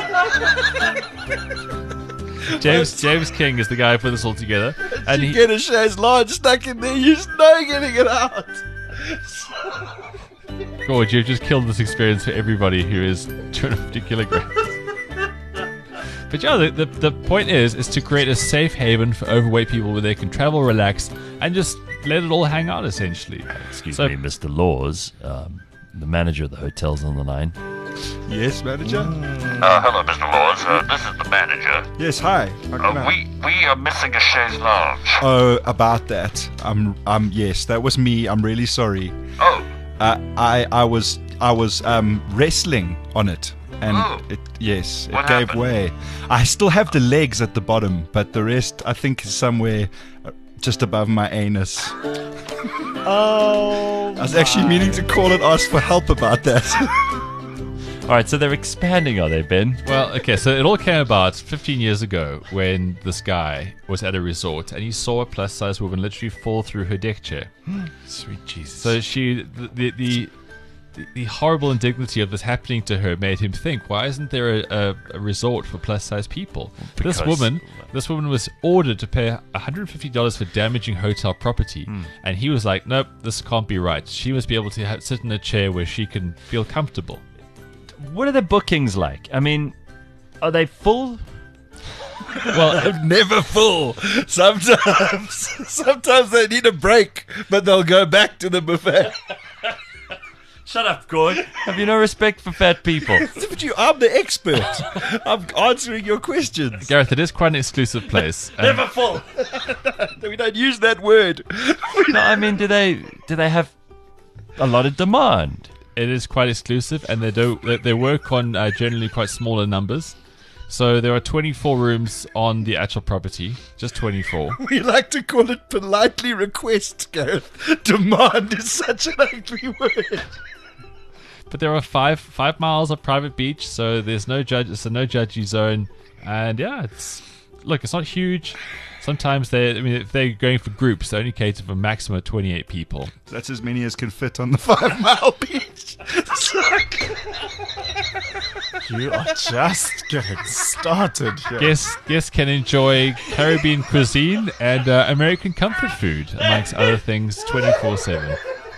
James James King is the guy who put this all together. And you he, get a chaise lounge stuck in there, you're no getting it out. God, you've just killed this experience for everybody who is two hundred fifty kilograms. But yeah, the, the, the point is is to create a safe haven for overweight people where they can travel, relax, and just let it all hang out, essentially. Excuse So- me, Mister Laws, um, the manager of the hotel's on the line. Yes, manager? Uh, hello, Mister Laws. Uh, this is the manager. Yes, hi. How can Uh, I- we we are missing a chaise lounge. Oh, about that. Um, um, yes, that was me. I'm really sorry. Oh. Uh, I, I was, I was um wrestling on it, and Oh. it, yes, it What gave happened? way. I still have the legs at the bottom, but the rest, I think, is somewhere uh, just above my anus. Oh, I was actually meaning to call and ask for help about that. All right, so they're expanding, are they, Ben? Well, okay, so it all came about fifteen years ago when this guy was at a resort and he saw a plus-size woman literally fall through her deck chair. Sweet Jesus. So she, the the, the the horrible indignity of this happening to her made him think, why isn't there a, a, a resort for plus-size people? Because- this woman, this woman was ordered to pay one hundred fifty dollars for damaging hotel property, Hmm. and he was like, nope, this can't be right. She must be able to ha- sit in a chair where she can feel comfortable. What are the bookings like? I mean, are they full? Well, never full. Sometimes, sometimes they need a break, but they'll go back to the buffet. Shut up, Gord. Have you no respect for fat people? But you, I'm the expert. I'm answering your questions. Gareth, it is quite an exclusive place. and- Never full. We don't use that word. No, I mean, do they do they have a lot of demand? It is quite exclusive, and they do they, they work on uh, generally quite smaller numbers. So there are twenty-four rooms on the actual property, just twenty-four. We like to call it politely request, Gareth. Demand is such an ugly word. But there are five five miles of private beach, so there's no judge. It's a no judgy zone, and yeah, it's look, it's not huge. Sometimes they, I mean, if they're going for groups, they only cater for a maximum of twenty-eight people. That's as many as can fit on the five mile beach. You are just getting started here. Guests guests can enjoy Caribbean cuisine and uh, American comfort food, amongst other things, twenty-four seven.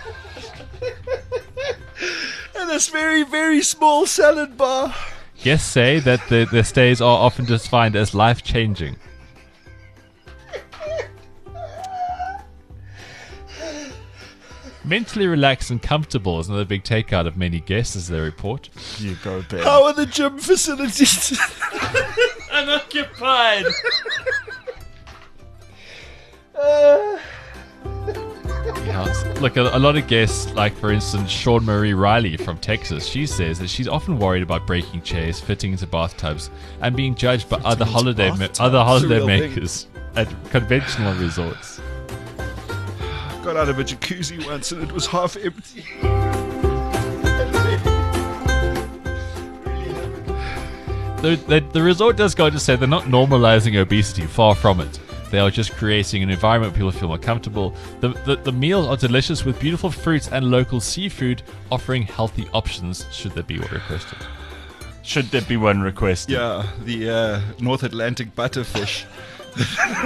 And this very, very small salad bar. Guests say that the, their stays are often defined as life changing. Mentally relaxed and comfortable is another big takeout of many guests, as they report. You go, Ben. How are the gym facilities? Unoccupied. uh, Yeah, look, a, a lot of guests, like for instance, Sean Marie Riley from Texas, she says that she's often worried about breaking chairs, fitting into bathtubs, and being judged by other holiday ma- other holiday It's a real makers at conventional resorts. got out of a jacuzzi once and it was half empty. The, the, the resort does go on to say they're not normalizing obesity, far from it. They are just creating an environment where people feel more comfortable. The, the, the meals are delicious with beautiful fruits and local seafood, offering healthy options should there be one requested. Should there be one requested? Yeah, the uh, North Atlantic butterfish.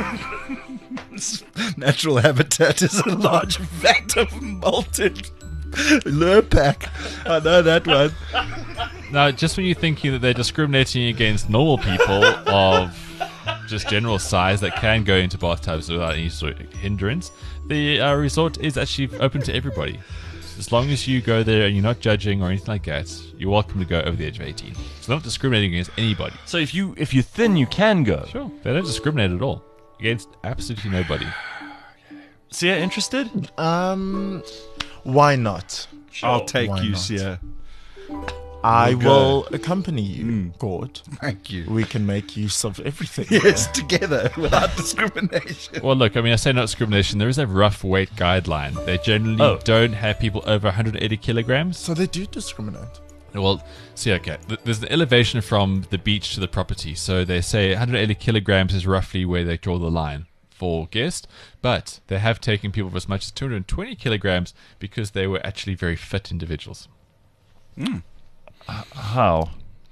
Its natural habitat is a large vat of malted Lurpak. I know that one. Now, just when you're thinking that they're discriminating against normal people of just general size that can go into bathtubs without any sort of hindrance, the uh, resort is actually open to everybody. As long as you go there and you're not judging or anything like that, you're welcome to go over the age of eighteen. So they're not discriminating against anybody. So if you if you're thin, you can go. Sure, they don't discriminate at all against absolutely nobody. Sia, interested? Um, why not? I'll take Why you, not? Sia. I We'll go. will accompany you, mm. Gord. Thank you. We can make use of everything. Yes, together, without discrimination. Well, look, I mean, I say not discrimination. There is a rough weight guideline. They generally Oh. don't have people over one hundred eighty kilograms. So they do discriminate. Well, see, okay, th- there's an elevation from the beach to the property. So they say one hundred eighty kilograms is roughly where they draw the line for guests. But they have taken people of as much as two hundred twenty kilograms because they were actually very fit individuals. Mm. Uh, how?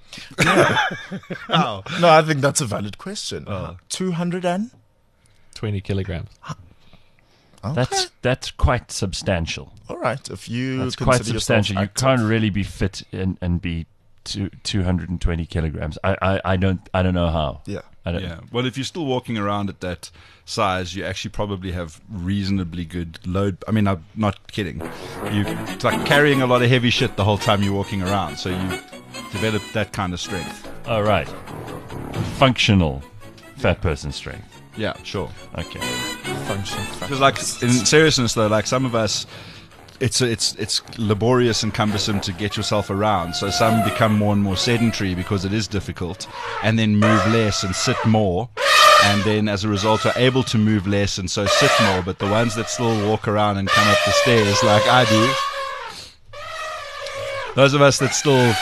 How? No, I think that's a valid question. Uh, two hundred twenty kilograms. Okay. That's that's quite substantial. All right, if you That's consider quite yourself substantial. You active. can't really be fit and, and be two two hundred and twenty kilograms. I, I, I don't I don't know how. Yeah. I don't Yeah. Well, if you're still walking around at that size, you actually probably have reasonably good load. I mean, I'm not kidding. You it's like carrying a lot of heavy shit the whole time you're walking around, so you develop that kind of strength. All right. Functional fat person strength. Yeah, sure. Okay. Functional. Because, like, in seriousness though, like some of us, it's it's it's laborious and cumbersome to get yourself around. So some become more and more sedentary because it is difficult, and then move less and sit more, and then as a result are able to move less and so sit more. But the ones that still walk around and come up the stairs like I do, those of us that still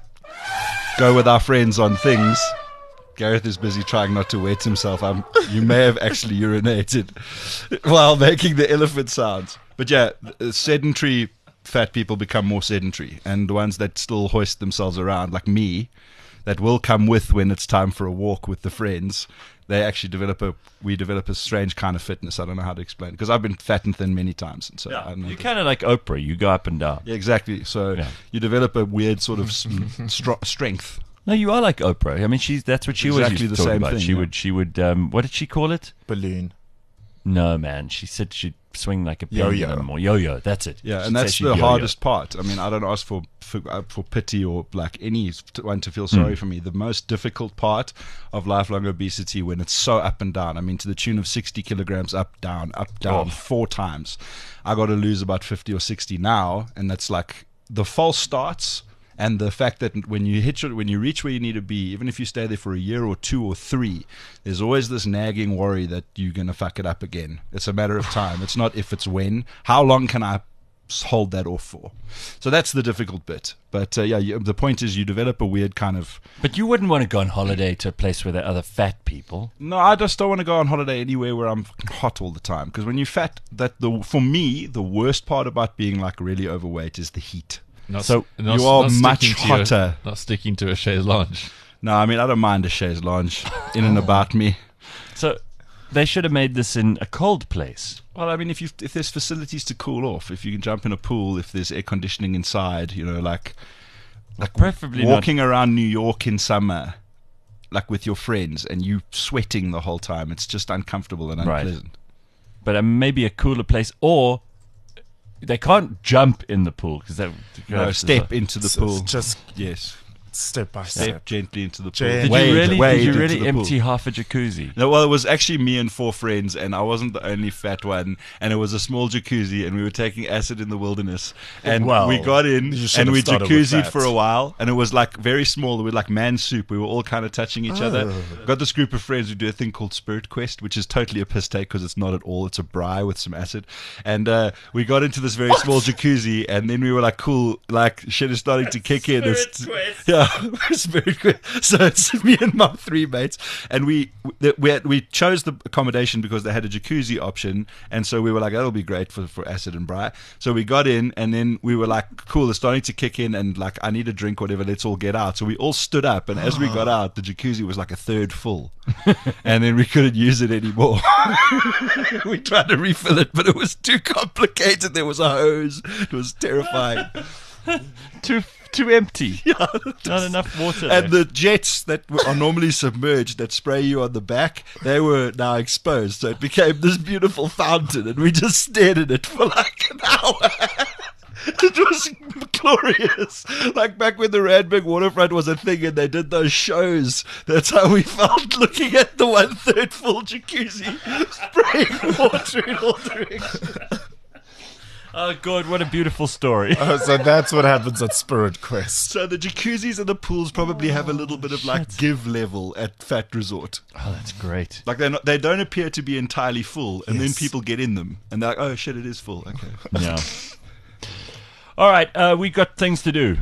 go with our friends on things. Gareth is busy trying not to wet himself. Um, you may have actually urinated while making the elephant sounds. But yeah, sedentary fat people become more sedentary. And the ones that still hoist themselves around, like me, that will come with when it's time for a walk with the friends, they actually develop a, we develop a strange kind of fitness. I don't know how to explain it. Because I've been fat and thin many times. And so Yeah, I don't know you're the- kind of like Oprah. You go up and down. Yeah, exactly. So Yeah. you develop a weird sort of s- stro- strength. No, you are like Oprah. I mean, she's that's what she was Exactly used to the talk same about. thing, she yeah. would she would um, what did she call it? Balloon. No, man. She said she'd swing like a Yo-yo. pendulum or yo-yo. That's it. Yeah, She'd and say that's she'd the yo-yo. hardest part. I mean, I don't ask for for, uh, for pity or like anyone to feel sorry Mm. for me. The most difficult part of lifelong obesity when it's so up and down. I mean, to the tune of sixty kilograms up, down, up, down, Oh. four times. I got to lose about fifty or sixty now, and that's like the false starts. And the fact that when you hit your, when you reach where you need to be, even if you stay there for a year or two or three, there's always this nagging worry that you're going to fuck it up again. It's a matter of time. It's not if, it's when. How long can I s- hold that off for? So that's the difficult bit. But uh, yeah, you, the point is you develop a weird kind of... But you wouldn't want to go on holiday to a place where there are other fat people. No, I just don't want to go on holiday anywhere where I'm fucking hot all the time. Because when you're fat, that the for me, the worst part about being like really overweight is the heat. Not, So not- you are not much sticking to your- hotter. not sticking to a chaise lounge. No, I mean, I don't mind a chaise lounge in and about me. So they should have made this in a cold place. Well, I mean, if you if there's facilities to cool off, if you can jump in a pool, if there's air conditioning inside, you know, like like preferably not- walking around New York in summer, like with your friends, and you sweating the whole time, it's just uncomfortable and Right. unpleasant. But uh, maybe a cooler place, or they can't jump in the pool because that No, step into the So it's pool. just Yes. step by Step step. gently into the pool. Gen- Did Wade- you really? wade Did you into really the pool. empty half a jacuzzi? No, well, it was actually me and four friends, and I wasn't the only fat one. And it was a small jacuzzi, and we were taking acid in the wilderness. And Well, we got in, you should and have we started with jacuzzied that. for a while. And it was like very small. It was like man soup. We were all kind of touching each other. Oh. Got this group of friends who do a thing called Spirit Quest, which is totally a piss take because it's not at all. It's a bry with some acid. And uh, we got into this very small jacuzzi, and then we were like, cool, like shit is starting to kick in. It's, yeah, Yeah, it was very good. So it's me and my three mates, and we we had, we chose the accommodation because they had a jacuzzi option, and so we were like, that'll be great for for Acid and Bri. So we got in, and then we were like, cool, it's starting to kick in, and like, I need a drink, whatever. Let's all get out. So we all stood up, and as we got out, the jacuzzi was like a third full, and then we couldn't use it anymore. We tried to refill it, but it was too complicated. There was a hose. It was terrifying. Too too empty. Yeah, not enough water. And there. the jets that are normally submerged that spray you on the back, they were now exposed. So it became this beautiful fountain, and we just stared at it for like an hour. It was glorious. Like back when the Randburg waterfront was a thing and they did those shows. That's how we felt looking at the one third full jacuzzi, spraying water in all directions. Oh, God, what a beautiful story. Oh, so that's what happens at Spirit Quest. So the jacuzzis and the pools probably have a little bit of like shit. give level at Fat Resort. Oh, that's great. Like they're not, they don't appear to be entirely full, and then Yes. people get in them, and they're like, oh shit, it is full. Okay. Yeah. All right, uh, we got things to do.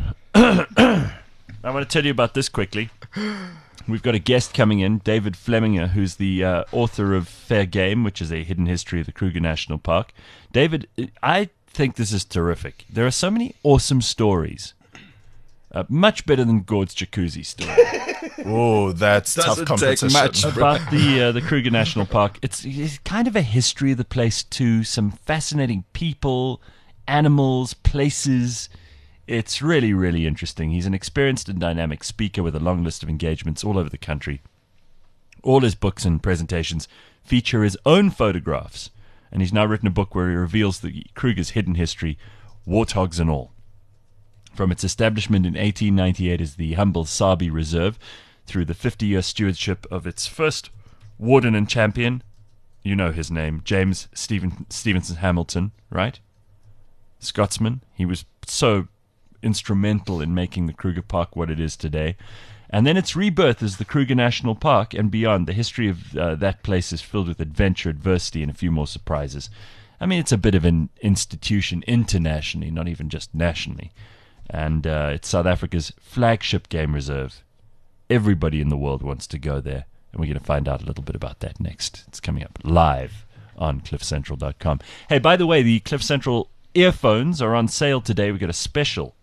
I want to tell you about this quickly. We've got a guest coming in, David Flemminger, who's the uh, author of Fair Game, which is a hidden history of the Kruger National Park. David, I think this is terrific. There are so many awesome stories. Uh, much better than Gord's jacuzzi story. Oh, that's Doesn't tough take competition. much. About the uh, the Kruger National Park. It's, it's kind of a history of the place too. Some fascinating people, animals, places. It's really, really interesting. He's an experienced and dynamic speaker with a long list of engagements all over the country. All his books and presentations feature his own photographs, and he's now written a book where he reveals the Kruger's hidden history, warthogs and all. From its establishment in eighteen ninety-eight as the humble Sabi Reserve, through the fifty-year stewardship of its first warden and champion, you know his name, James Stephen, Stevenson Hamilton, right? Scotsman. He was so instrumental in making the Kruger Park what it is today. And then its rebirth as the Kruger National Park and beyond. The history of uh, that place is filled with adventure, adversity, and a few more surprises. I mean, it's a bit of an institution internationally, not even just nationally. And uh, it's South Africa's flagship game reserve. Everybody in the world wants to go there. And we're going to find out a little bit about that next. It's coming up live on cliff central dot com. Hey, by the way, the Cliff Central earphones are on sale today. We've got a special.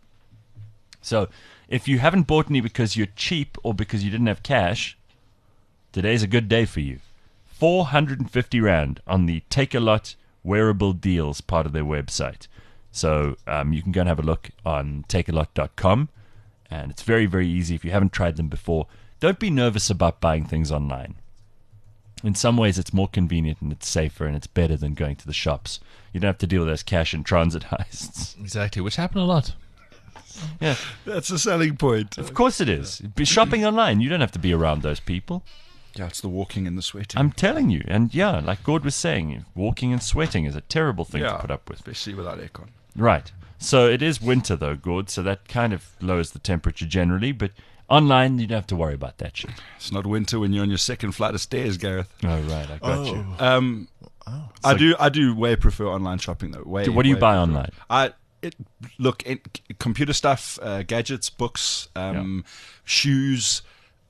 So if you haven't bought any because you're cheap or because you didn't have cash, today's a good day for you. four hundred fifty rand on the Take a Lot wearable deals part of their website. So um, you can go and have a look on take a lot dot com, and it's very, very easy if you haven't tried them before. Don't be nervous about buying things online. In some ways, it's more convenient and it's safer and it's better than going to the shops. You don't have to deal with those cash and transit heists. Exactly, which happen a lot. Yeah, That's a selling point. of course it is. Be shopping online, you don't have to be around those people. Yeah, it's the walking and the sweating. I'm telling you. And yeah, like Gord was saying, walking and sweating is a terrible thing yeah, to put up with. especially without aircon. Right. So it is winter though, Gord, so that kind of lowers the temperature generally, but online you don't have to worry about that shit. It's not winter when you're on your second flight of stairs, Gareth. Oh, right, I got you. Um, I do. I do way prefer online shopping though. Way. What do you way buy prefer. online? I it, look it, computer stuff, uh, gadgets, books, um, shoes.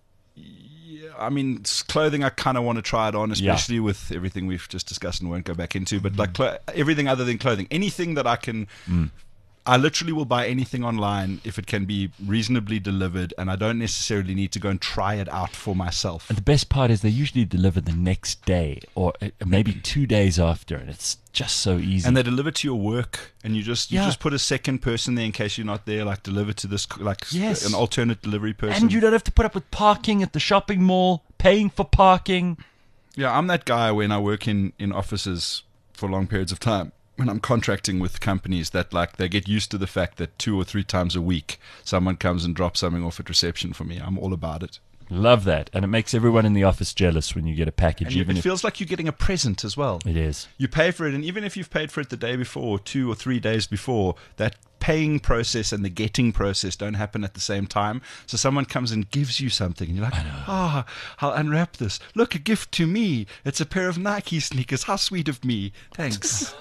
Yeah, I mean, s- clothing. I kind of want to try it on, especially with everything we've just discussed and won't go back into. But like clo- everything other than clothing, anything that I can. I literally will buy anything online if it can be reasonably delivered, and I don't necessarily need to go and try it out for myself. And the best part is they usually deliver the next day or uh, maybe two days after, and it's just so easy. And they deliver to your work, and you just you Yeah. just put a second person there in case you're not there, like deliver to this, like Yes. an alternate delivery person. And you don't have to put up with parking at the shopping mall, paying for parking. Yeah, I'm that guy when I work in, in offices for long periods of time. When I'm contracting with companies that like they get used to the fact that two or three times a week someone comes and drops something off at reception for me. I'm all about it. Love that. And it makes everyone in the office jealous when you get a package. And you, even it if feels like you're getting a present as well. It is. You pay for it, and even if you've paid for it the day before, or two or three days before, that paying process and the getting process don't happen at the same time. So someone comes and gives you something, and you're like, ah, oh, I'll unwrap this. Look, a gift to me. It's a pair of Nike sneakers. How sweet of me. Thanks.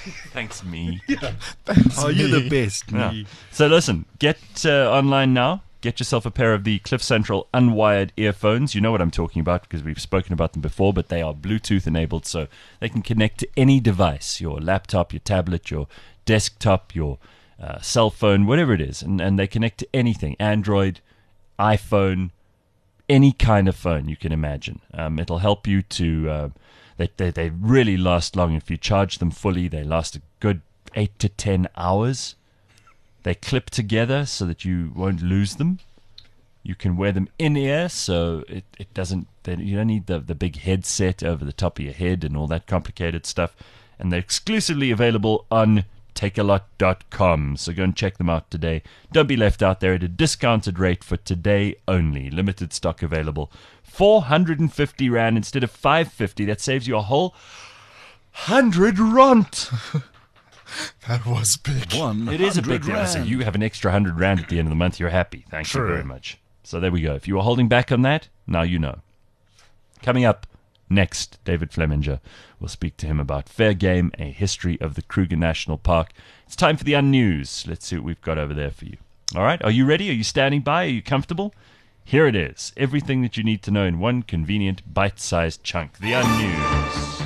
Thanks, me. Yeah. Thanks, oh, you're the best, Yeah. me. So listen, get uh, online now. get yourself a pair of the Cliff Central unwired earphones. You know what I'm talking about because we've spoken about them before, but they are Bluetooth enabled, so they can connect to any device, your laptop, your tablet, your desktop, your uh, cell phone, whatever it is, and, and they connect to anything, Android, iPhone, any kind of phone you can imagine. Um, it'll help you to, uh, they, they, they really last long. If you charge them fully, they last a good eight to ten hours. They clip together so that you won't lose them. You can wear them in ear, so it, it doesn't, they, you don't need the, the big headset over the top of your head and all that complicated stuff. And they're exclusively available on take a lot dot com, so go and check them out today. Don't be left out there at a discounted rate for today only. Limited stock available. four hundred fifty rand instead of five hundred fifty. That saves you a whole hundred rand. That was big. One. It is a big deal. So you have an extra hundred rand at the end of the month. You're happy. Thank True. you very much. So there we go. If you were holding back on that, now you know. Coming up next, David Flemminger. We'll speak to him about Fair Game, a history of the Kruger National Park. It's time for the Unnews. Let's see what we've got over there for you. All right. Are you ready? Are you standing by? Are you comfortable? Here it is. Everything that you need to know in one convenient, bite-sized chunk. The Unnews.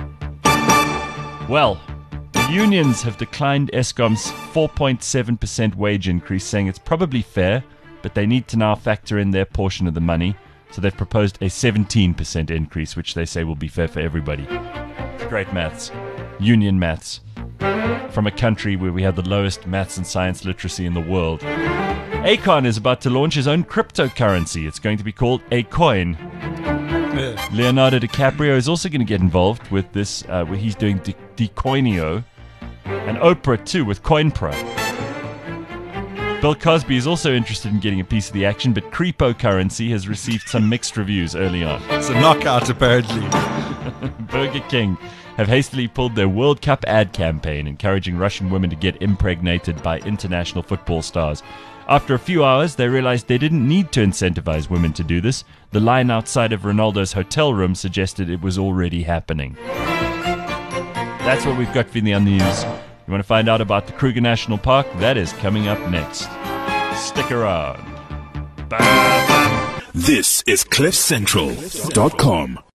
Well, unions have declined Eskom's four point seven percent wage increase, saying it's probably fair, but they need to now factor in their portion of the money. So they've proposed a seventeen percent increase, which they say will be fair for everybody. Great maths. Union maths. From a country where we have the lowest maths and science literacy in the world. Akon is about to launch his own cryptocurrency. It's going to be called Acoin. Leonardo DiCaprio is also going to get involved with this, uh, where he's doing De- Decoinio. And Oprah, too, with CoinPro. Bill Cosby is also interested in getting a piece of the action, but cryptocurrency has received some mixed reviews early on. It's a knockout, apparently. Burger King have hastily pulled their World Cup ad campaign, encouraging Russian women to get impregnated by international football stars. After a few hours, they realized they didn't need to incentivize women to do this. The line outside of Ronaldo's hotel room suggested it was already happening. That's what we've got for the news. You want to find out about the Kruger National Park? That is coming up next. Stick around. This is cliff central dot com.